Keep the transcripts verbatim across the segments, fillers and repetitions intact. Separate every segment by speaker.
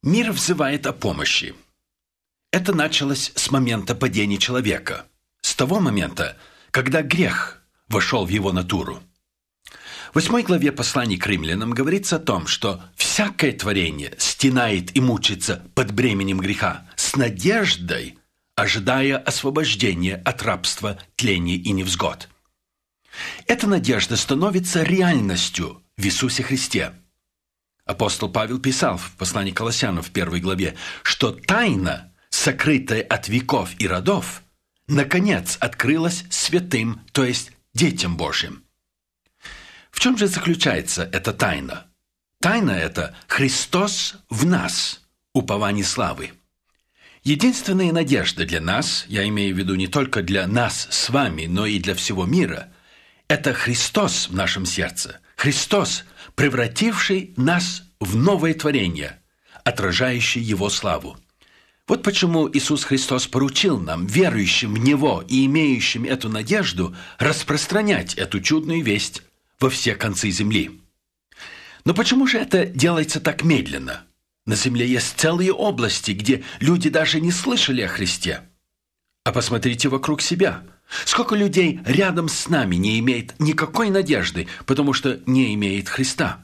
Speaker 1: Мир взывает о помощи. Это началось с момента падения человека, с того момента, когда грех вошел в его натуру. В восьмой главе послания к римлянам говорится о том, что всякое творение стенает и мучится под бременем греха с надеждой, ожидая освобождения от рабства, тления и невзгод. Эта надежда становится реальностью в Иисусе Христе. Апостол Павел писал в послании к Колоссянам в первой главе, что тайна, сокрытая от веков и родов, наконец открылась святым, то есть детям Божьим. В чем же заключается эта тайна? Тайна эта – Христос в нас, упование славы. Единственная надежда для нас, я имею в виду не только для нас с вами, но и для всего мира, это Христос в нашем сердце, Христос, превративший нас в новое творение, отражающее Его славу. Вот почему Иисус Христос поручил нам, верующим в Него и имеющим эту надежду, распространять эту чудную весть во все концы земли. Но почему же это делается так медленно? На земле есть целые области, где люди даже не слышали о Христе. А посмотрите вокруг себя. Сколько людей рядом с нами не имеет никакой надежды, потому что не имеет Христа.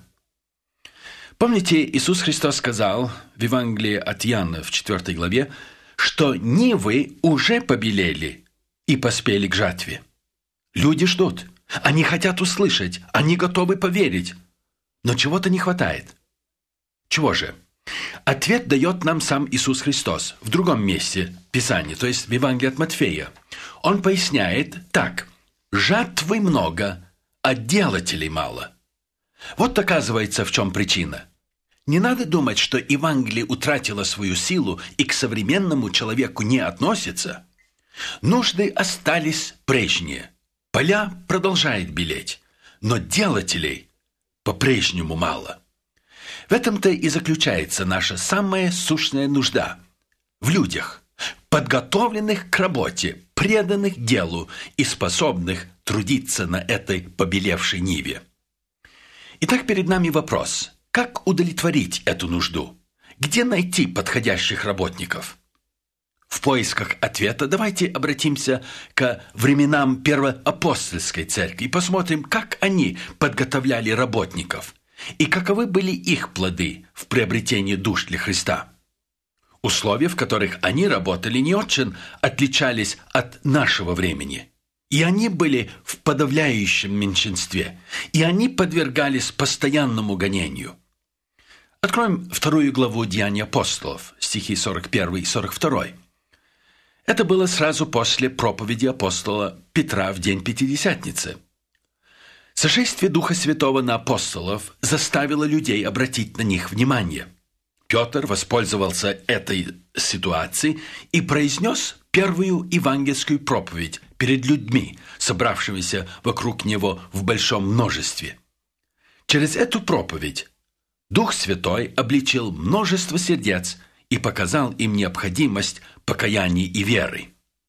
Speaker 1: Помните, Иисус Христос сказал в Евангелии от Иоанна в четвёртой главе, что нивы уже побелели и поспели к жатве. Люди ждут. Они хотят услышать, они готовы поверить, но чего-то не хватает. Чего же? Ответ дает нам сам Иисус Христос в другом месте Писания, то есть в Евангелии от Матфея. Он поясняет так: «Жатвы много, а делателей мало». Вот оказывается, в чем причина. Не надо думать, что Евангелие утратило свою силу и к современному человеку не относится. Нужды остались прежние. Поля продолжают белеть, но делателей по-прежнему мало. В этом-то и заключается наша самая сущная нужда – в людях, подготовленных к работе, преданных делу и способных трудиться на этой побелевшей ниве. Итак, перед нами вопрос – как удовлетворить эту нужду? Где найти подходящих работников? В поисках ответа давайте обратимся к временам первоапостольской церкви и посмотрим, как они подготовляли работников и каковы были их плоды в приобретении душ для Христа. Условия, в которых они работали, не очень отличались от нашего времени. И они были в подавляющем меньшинстве, и они подвергались постоянному гонению. Откроем вторую главу Деяний апостолов, стихи сорок первый и сорок второй. Это было сразу после проповеди апостола Петра в день Пятидесятницы. Сошествие Духа Святого на апостолов заставило людей обратить на них внимание. Петр воспользовался этой ситуацией и произнес первую евангельскую проповедь перед людьми, собравшимися вокруг него в большом множестве. Через эту проповедь Дух Святой обличил множество сердец и показал им необходимость покаяния и веры.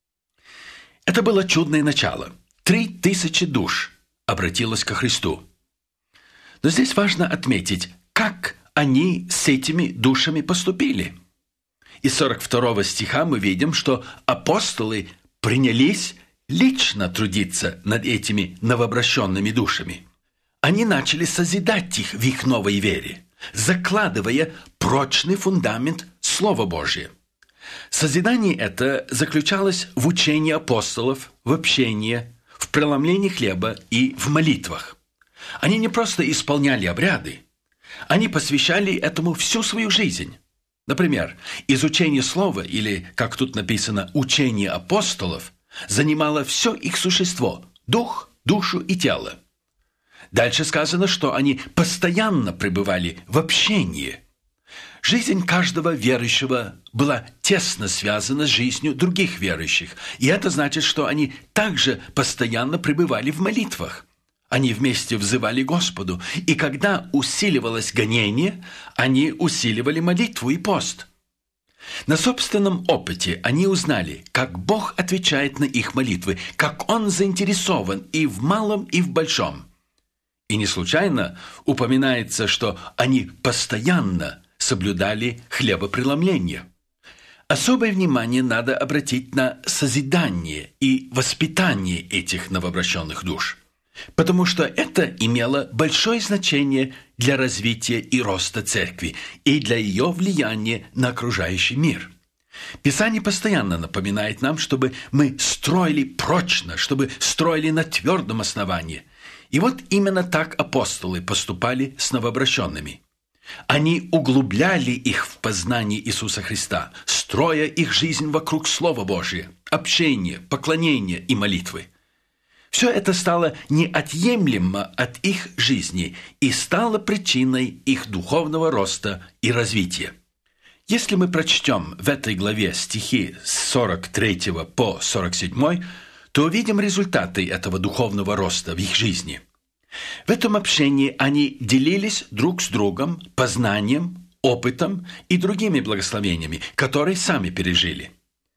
Speaker 1: Это было чудное начало. Три тысячи душ обратилось ко Христу. Но здесь важно отметить, как они с этими душами поступили. Из сорок второго стиха мы видим, что апостолы принялись лично трудиться над этими новообращенными душами. Они начали созидать их в их новой вере, закладывая прочный фундамент Слова Божия. Созидание это заключалось в учении апостолов, в общении, в преломлении хлеба и в молитвах. Они не просто исполняли обряды, они посвящали этому всю свою жизнь. Например, изучение слова, или, как тут написано, учение апостолов, занимало все их существо – дух, душу и тело. Дальше сказано, что они постоянно пребывали в общении. Жизнь каждого верующего была тесно связана с жизнью других верующих, и это значит, что они также постоянно пребывали в молитвах. Они вместе взывали Господу, и когда усиливалось гонение, они усиливали молитву и пост. На собственном опыте они узнали, как Бог отвечает на их молитвы, как Он заинтересован и в малом, и в большом. И не случайно упоминается, что они постоянно соблюдали хлебопреломление. Особое внимание надо обратить на созидание и воспитание этих новообращенных душ, потому что это имело большое значение для развития и роста церкви и для ее влияния на окружающий мир. Писание постоянно напоминает нам, чтобы мы строили прочно, чтобы строили на твердом основании. И вот именно так апостолы поступали с новообращенными. Они углубляли их в познание Иисуса Христа, строя их жизнь вокруг Слова Божия, общения, поклонения и молитвы. Все это стало неотъемлемо от их жизни и стало причиной их духовного роста и развития. Если мы прочтем в этой главе стихи с сорок третьего по сорок седьмой, то увидим результаты этого духовного роста в их жизни. В этом общении они делились друг с другом познанием, опытом и другими благословениями, которые сами пережили.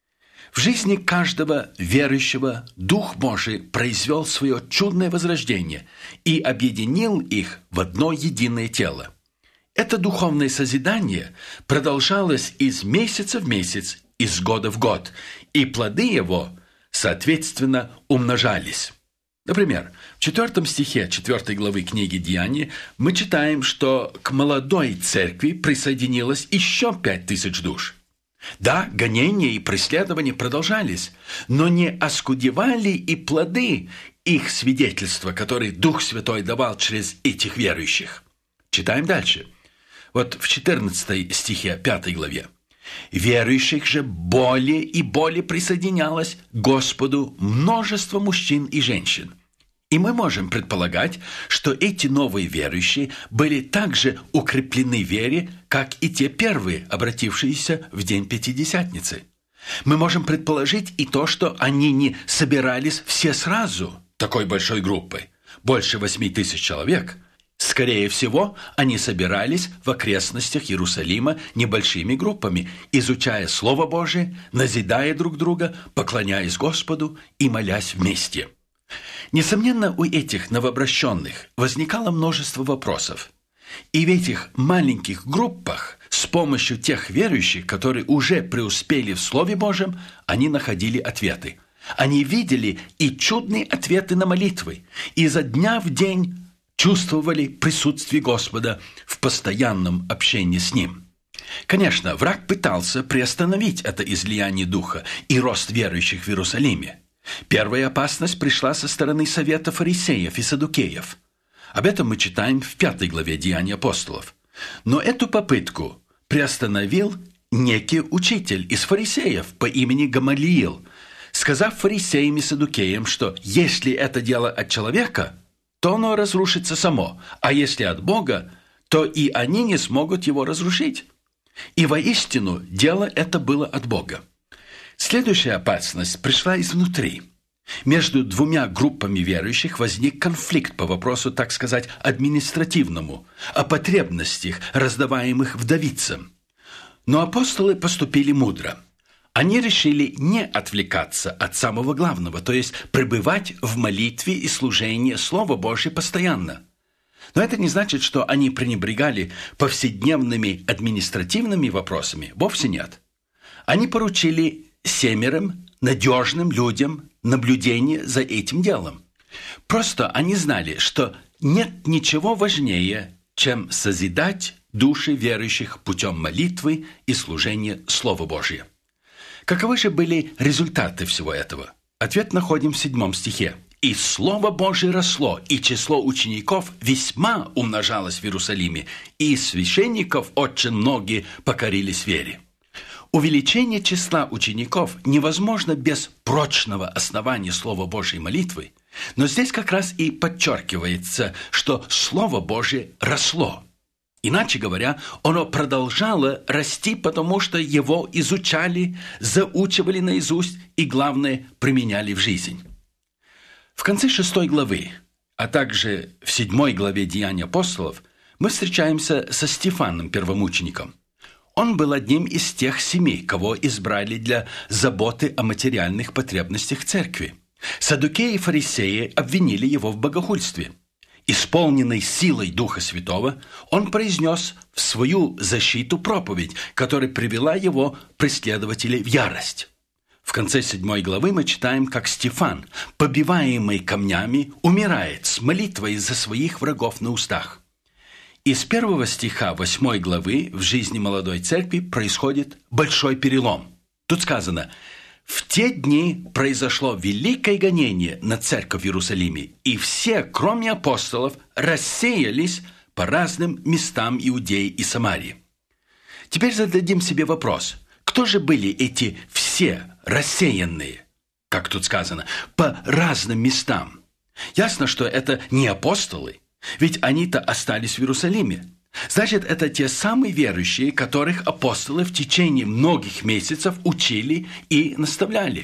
Speaker 1: В жизни каждого верующего Дух Божий произвел свое чудное возрождение и объединил их в одно единое тело. Это духовное созидание продолжалось из месяца в месяц, из года в год, и плоды его, соответственно, умножались. Например, в четвертом стихе четвёртой главы книги «Деяния» мы читаем, что к молодой церкви присоединилось еще пять тысяч душ. Да, гонения и преследования продолжались, но не оскудевали и плоды их свидетельства, которые Дух Святой давал через этих верующих. Читаем дальше. Вот в четырнадцатой стихе пятой главе. «Верующих же более и более присоединялось к Господу множество мужчин и женщин». И мы можем предполагать, что эти новые верующие были также укреплены в вере, как и те первые, обратившиеся в день Пятидесятницы. Мы можем предположить и то, что они не собирались все сразу такой большой группой, больше восьми тысяч человек. Скорее всего, они собирались в окрестностях Иерусалима небольшими группами, изучая Слово Божие, назидая друг друга, поклоняясь Господу и молясь вместе. Несомненно, у этих новообращенных возникало множество вопросов. И в этих маленьких группах с помощью тех верующих, которые уже преуспели в Слове Божьем, они находили ответы. Они видели и чудные ответы на молитвы, и изо дня в день чувствовали присутствие Господа в постоянном общении с Ним. Конечно, враг пытался приостановить это излияние Духа и рост верующих в Иерусалиме. Первая опасность пришла со стороны совета фарисеев и саддукеев. Об этом мы читаем в пятой главе Деяний апостолов. Но эту попытку приостановил некий учитель из фарисеев по имени Гамалиил, сказав фарисеям и саддукеям, что если это дело от человека, то оно разрушится само, а если от Бога, то и они не смогут его разрушить. И воистину дело это было от Бога. Следующая опасность пришла изнутри. Между двумя группами верующих возник конфликт по вопросу, так сказать, административному, о потребностях, раздаваемых вдовицам. Но апостолы поступили мудро. Они решили не отвлекаться от самого главного, то есть пребывать в молитве и служении Слова Божьего постоянно. Но это не значит, что они пренебрегали повседневными административными вопросами. Вовсе нет. Они поручили семерым надежным людям наблюдение за этим делом. Просто они знали, что нет ничего важнее, чем созидать души верующих путем молитвы и служения Слова Божия. Каковы же были результаты всего этого? Ответ находим в седьмом стихе. «И Слово Божие росло, и число учеников весьма умножалось в Иерусалиме, и священников очень многие покорились вере». Увеличение числа учеников невозможно без прочного основания Слова Божьей молитвы, но здесь как раз и подчеркивается, что Слово Божие росло. Иначе говоря, оно продолжало расти, потому что его изучали, заучивали наизусть и, главное, применяли в жизнь. В конце шестой главы, а также в седьмой главе Деяний апостолов, мы встречаемся со Стефаном, первомучеником. Он был одним из тех семи, кого избрали для заботы о материальных потребностях церкви. Саддукеи и фарисеи обвинили его в богохульстве. исполненный силой Духа Святого, он произнес в свою защиту проповедь, которая привела его преследователей в ярость. В конце седьмой главы мы читаем, как Стефан, побиваемый камнями, умирает с молитвой за своих врагов на устах. Из первого стиха восьмой главы в жизни молодой церкви происходит большой перелом. Тут сказано: «В те дни произошло великое гонение на церковь в Иерусалиме, и все, кроме апостолов, рассеялись по разным местам Иудеи и Самарии». Теперь зададим себе вопрос: кто же были эти все рассеянные, как тут сказано, по разным местам? Ясно, что это не апостолы, ведь они-то остались в Иерусалиме. Значит, это те самые верующие, которых апостолы в течение многих месяцев учили и наставляли.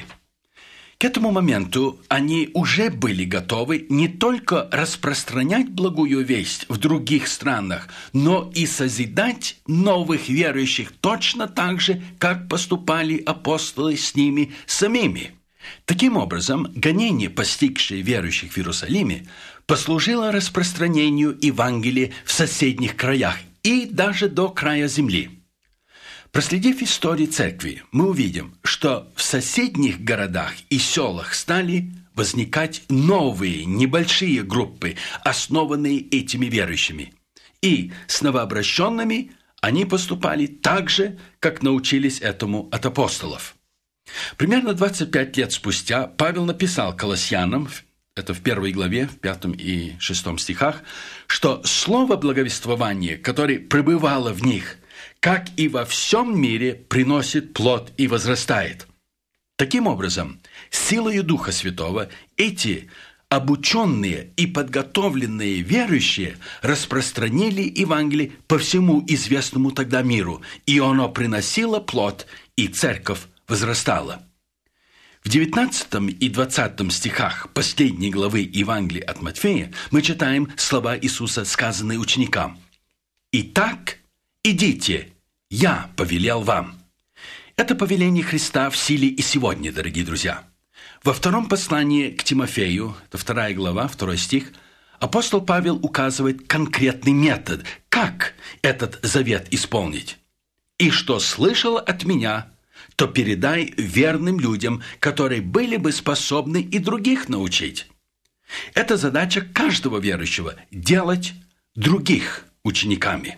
Speaker 1: К этому моменту они уже были готовы не только распространять благую весть в других странах, но и созидать новых верующих точно так же, как поступали апостолы с ними самими. Таким образом, гонение, постигшее верующих в Иерусалиме, послужило распространению Евангелия в соседних краях и даже до края земли. Проследив историю церкви, мы увидим, что в соседних городах и селах стали возникать новые небольшие группы, основанные этими верующими. И с новообращенными они поступали так же, как научились этому от апостолов. Примерно двадцать пять лет спустя Павел написал Колоссянам, это в первой главе, в пятом и шестом стихах, что слово благовествования, которое пребывало в них, как и во всем мире, приносит плод и возрастает. Таким образом, силою Духа Святого эти обученные и подготовленные верующие распространили Евангелие по всему известному тогда миру, и оно приносило плод, и церковь возрастала. В девятнадцатом и двадцатом стихах последней главы Евангелия от Матфея мы читаем слова Иисуса, сказанные ученикам: «Итак, идите, я повелел вам». Это повеление Христа в силе и сегодня, дорогие друзья. Во втором послании к Тимофею, это вторая глава, второй стих, апостол Павел указывает конкретный метод, как этот завет исполнить. «И что слышал от меня, то передай верным людям, которые были бы способны и других научить». Это задача каждого верующего – делать других учениками.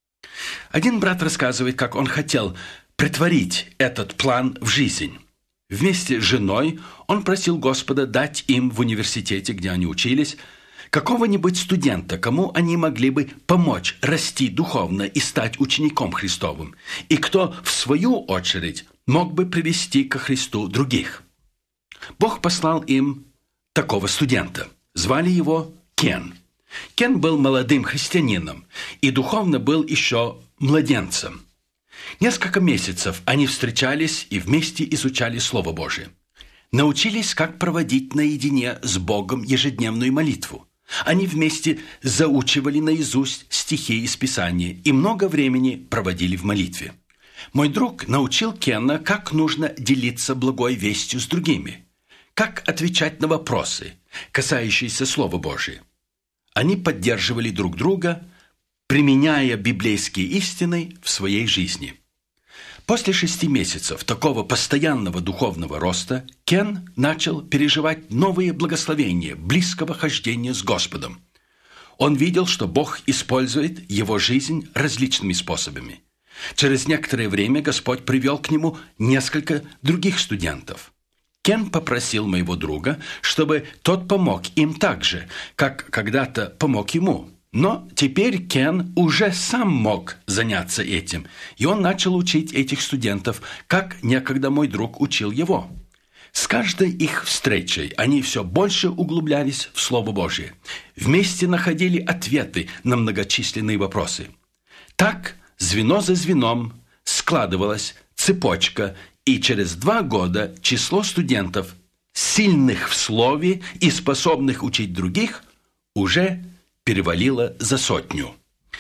Speaker 1: Один брат рассказывает, как он хотел претворить этот план в жизнь. Вместе с женой он просил Господа дать им в университете, где они учились, какого-нибудь студента, кому они могли бы помочь расти духовно и стать учеником Христовым, и кто, в свою очередь, мог бы привести ко Христу других. Бог послал им такого студента. Звали его Кен. Кен был молодым христианином и духовно был еще младенцем. Несколько месяцев они встречались и вместе изучали Слово Божие. Научились, как проводить наедине с Богом ежедневную молитву. Они вместе заучивали наизусть стихи из Писания и много времени проводили в молитве. Мой друг научил Кена, как нужно делиться благой вестью с другими, как отвечать на вопросы, касающиеся Слова Божия. Они поддерживали друг друга, применяя библейские истины в своей жизни. После шести месяцев такого постоянного духовного роста Кен начал переживать новые благословения близкого хождения с Господом. Он видел, что Бог использует его жизнь различными способами. Через некоторое время Господь привел к нему несколько других студентов. Кен попросил моего друга, чтобы тот помог им так же, как когда-то помог ему. Но теперь Кен уже сам мог заняться этим, и он начал учить этих студентов, как некогда мой друг учил его. С каждой их встречей они все больше углублялись в Слово Божие, вместе находили ответы на многочисленные вопросы. Так, звено за звеном складывалась цепочка, и через два года число студентов, сильных в слове и способных учить других, уже перевалило за сотню.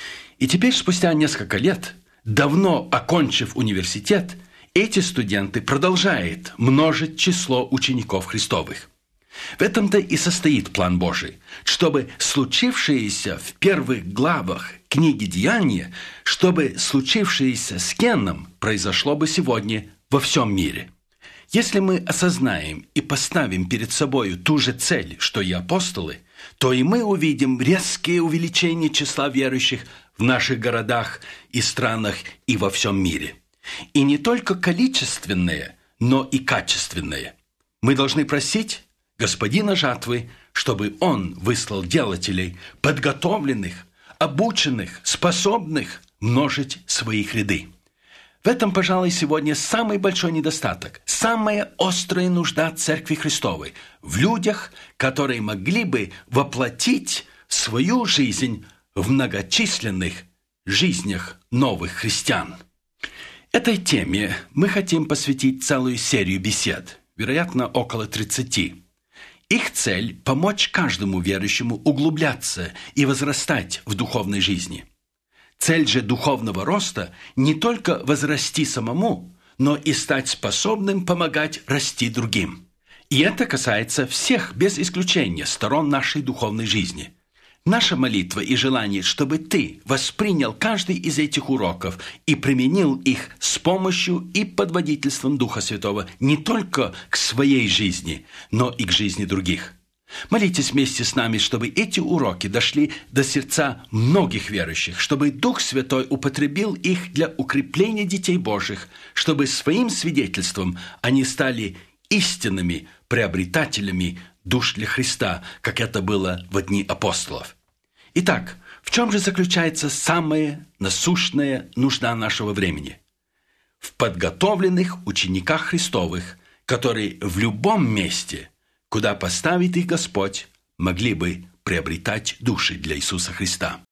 Speaker 1: И теперь, спустя несколько лет, давно окончив университет, эти студенты продолжают множить число учеников Христовых. В этом-то и состоит план Божий, чтобы случившееся в первых главах книги «Деяния», чтобы случившееся с Кеном произошло бы сегодня во всем мире. Если мы осознаем и поставим перед собой ту же цель, что и апостолы, то и мы увидим резкое увеличение числа верующих в наших городах и странах и во всем мире. И не только количественное, но и качественное. Мы должны просить Господина жатвы, чтобы Он выслал делателей, подготовленных, обученных, способных множить свои ряды. В этом, пожалуй, сегодня самый большой недостаток, самая острая нужда Церкви Христовой в людях, которые могли бы воплотить свою жизнь в многочисленных жизнях новых христиан. Этой теме мы хотим посвятить целую серию бесед, вероятно, около тридцати. Их цель – помочь каждому верующему углубляться и возрастать в духовной жизни. Цель же духовного роста – не только возрасти самому, но и стать способным помогать расти другим. И это касается всех, без исключения, сторон нашей духовной жизни. Наша молитва и желание, чтобы ты воспринял каждый из этих уроков и применил их с помощью и под водительством Духа Святого не только к своей жизни, но и к жизни других. Молитесь вместе с нами, чтобы эти уроки дошли до сердца многих верующих, чтобы Дух Святой употребил их для укрепления детей Божьих, чтобы своим свидетельством они стали истинными приобретателями душ для Христа, как это было в дни апостолов. Итак, в чем же заключается самая насущная нужда нашего времени? В подготовленных учениках Христовых, которые в любом месте, куда поставит их Господь, могли бы приобретать души для Иисуса Христа.